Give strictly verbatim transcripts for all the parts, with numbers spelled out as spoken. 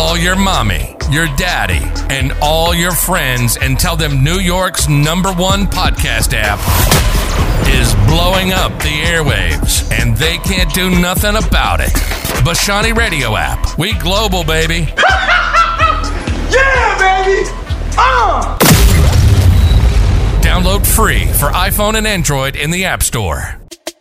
Call your mommy, your daddy, and all your friends and tell them New York's number one podcast app is blowing up the airwaves, and they can't do nothing about it. Bashani Radio app. We global, baby. Yeah, baby! Uh! Download free for iPhone and Android in the App Store.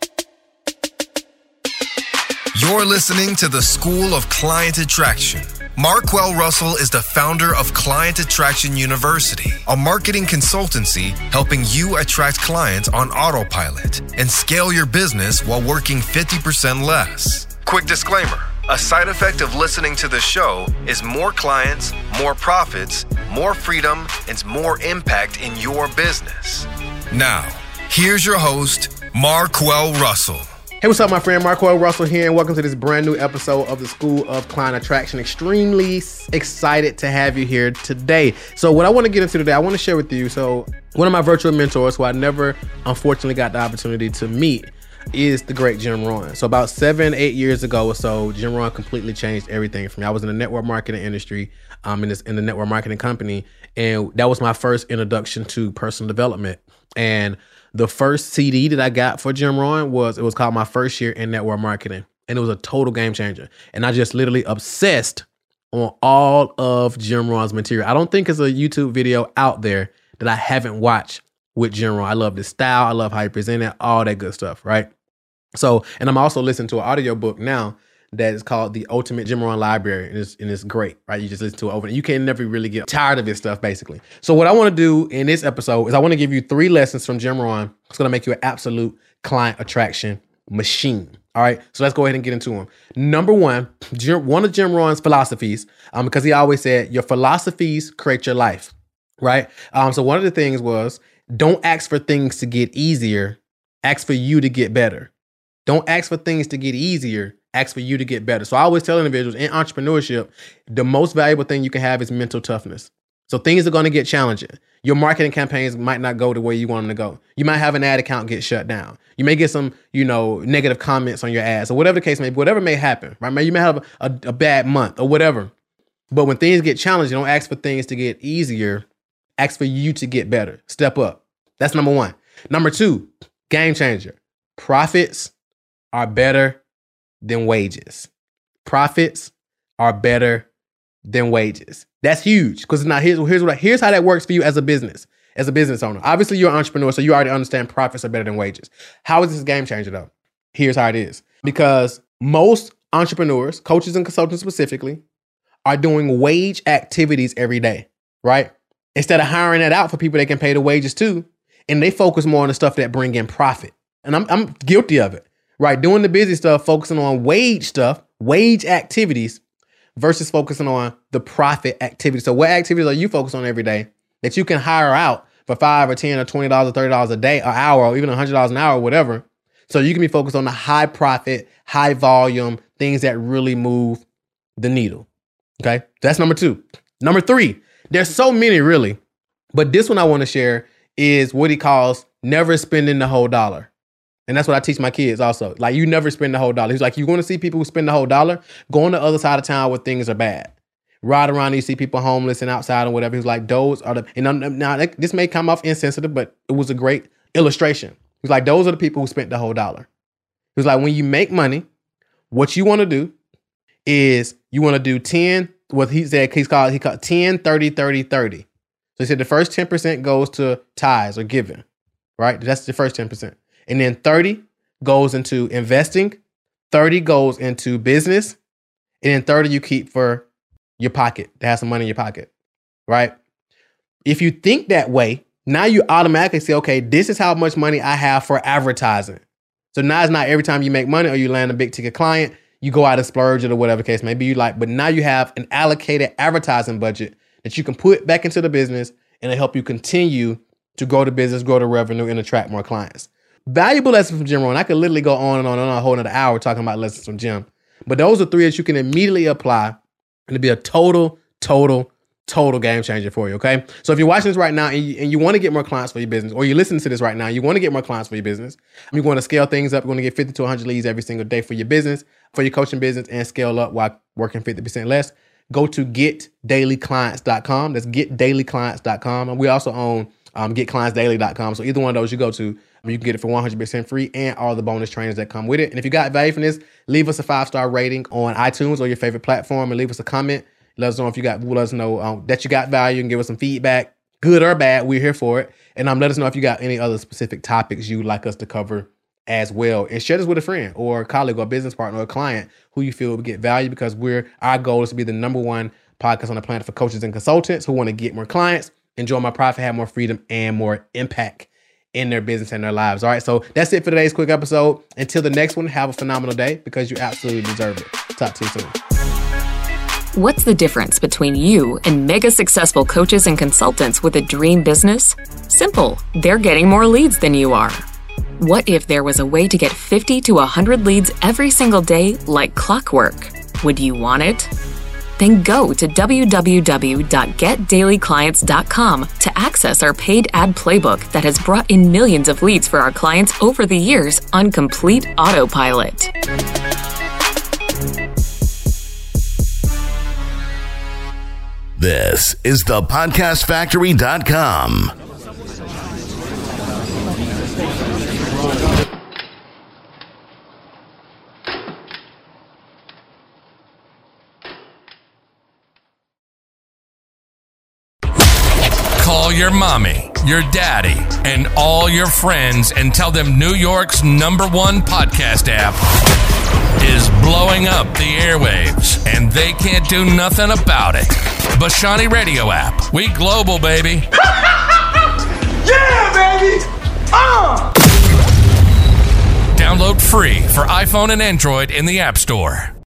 You're listening to the School of Client Attraction. Marquel Russell is the founder of Client Attraction University, a marketing consultancy helping you attract clients on autopilot and scale your business while working fifty percent less. Quick disclaimer. A side effect of listening to the show is more clients, more profits, more freedom, and more impact in your business. Now, here's your host, Marquel Russell. Hey, what's up, my friend? Marquel Russell here, and welcome to this brand new episode of the School of Client Attraction. Extremely excited to have you here today. So what I want to get into today, I want to share with you, so one of my virtual mentors who I never, unfortunately, got the opportunity to meet is the great Jim Rohn. So about seven, eight years ago or so, Jim Rohn completely changed everything for me. I was in the network marketing industry, um, in this in the network marketing company, and that was my first introduction to personal development. And the first C D that I got for Jim Rohn was, it was called My First Year in Network Marketing. And it was a total game changer. And I just literally obsessed on all of Jim Rohn's material. I don't think there's a YouTube video out there that I haven't watched with Jim Rohn. I love his style. I love how he presented, all that good stuff, right? So, and I'm also listening to an audiobook now that is called The Ultimate Jim Rohn Library, and it's, and it's great, right? You just listen to it over, and you can never really get tired of his stuff, basically. So what I want to do in this episode is I want to give you three lessons from Jim Rohn. It's going to make you an absolute client attraction machine, all right? So let's go ahead and get into them. Number one, Jim, one of Jim Rohn's philosophies, um, because he always said, your philosophies create your life, right? Um, so one of the things was, don't ask for things to get easier, ask for you to get better. Don't ask for things to get easier, ask for you to get better. So I always tell individuals in entrepreneurship, the most valuable thing you can have is mental toughness. So things are going to get challenging. Your marketing campaigns might not go the way you want them to go. You might have an ad account get shut down. You may get some, you know, negative comments on your ads or whatever the case may be, whatever may happen, right? You may have a, a, a bad month or whatever. But when things get challenging, don't ask for things to get easier. Ask for you to get better. Step up. That's number one. Number two, game changer. Profits are better than wages. Profits are better than wages. That's huge, because now here's here's what here's how that works for you as a business, as a business owner. Obviously, you're an entrepreneur, so you already understand profits are better than wages. How is this a game changer though? Here's how it is. Because most entrepreneurs, coaches and consultants specifically, are doing wage activities every day, right? Instead of hiring that out for people they can pay the wages to, and they focus more on the stuff that bring in profit. And I'm I'm guilty of it. Right, doing the busy stuff, focusing on wage stuff, wage activities, versus focusing on the profit activities. So what activities are you focused on every day that you can hire out for five or ten or twenty dollars or thirty dollars a day, or hour, or even a hundred dollars an hour, or whatever. So you can be focused on the high profit, high volume things that really move the needle. Okay, that's number two. Number three, there's so many really, but this one I want to share is what he calls never spending the whole dollar. And that's what I teach my kids also. Like, you never spend the whole dollar. He's like, you want to see people who spend the whole dollar? Go on the other side of town where things are bad. Ride around and you see people homeless and outside and whatever. He's like, those are the, and now this may come off insensitive, but it was a great illustration. He's like, those are the people who spent the whole dollar. He's like, when you make money, what you want to do is you want to do ten, what he said, he's called, he called ten, thirty, thirty, thirty. So he said the first ten percent goes to tithes or giving, right? That's the first ten percent. And then thirty goes into investing, thirty goes into business, and then thirty you keep for your pocket, to have some money in your pocket, right? If you think that way, now you automatically say, okay, this is how much money I have for advertising. So now it's not every time you make money or you land a big ticket client, you go out and splurge it or whatever case maybe you like, but now you have an allocated advertising budget that you can put back into the business and it'll help you continue to grow the business, grow the revenue, and attract more clients. Valuable lessons from Jim Rohn. I could literally go on and on and on a whole another hour talking about lessons from Jim. But those are three that you can immediately apply and it'll be a total, total, total game changer for you, okay? So if you're watching this right now and you, and you want to get more clients for your business, or you're listening to this right now, you want to get more clients for your business, you're going to scale things up, you're going to get fifty to one hundred leads every single day for your business, for your coaching business, and scale up while working fifty percent less, go to get daily clients dot com. That's get daily clients dot com. And we also own um, get clients daily dot com. So either one of those you go to, you can get it for one hundred percent free and all the bonus trainings that come with it. And if you got value from this, leave us a five-star rating on iTunes or your favorite platform and leave us a comment. Let us know if you got, let us know um, that you got value and give us some feedback, good or bad. We're here for it. And um, let us know if you got any other specific topics you'd like us to cover as well. And share this with a friend or a colleague or a business partner or a client who you feel will get value, because we're, our goal is to be the number one podcast on the planet for coaches and consultants who want to get more clients, enjoy more profit, have more freedom, and more impact in their business and their lives. All right, so that's it for today's quick episode. Until the next one, have a phenomenal day, because you absolutely deserve it. Talk to you soon. What's the difference between you and mega successful coaches and consultants with a dream business? Simple. They're getting more leads than you are. What if there was a way to get fifty to one hundred leads every single day like clockwork? Would you want it? Then go to w w w dot get daily clients dot com to access our paid ad playbook that has brought in millions of leads for our clients over the years on complete autopilot. This is the podcast factory dot com. Call your mommy, your daddy, and all your friends and tell them New York's number one podcast app is blowing up the airwaves, and they can't do nothing about it. Bashani Radio app. We global, baby. Yeah, baby! Uh! Download free for iPhone and Android in the App Store.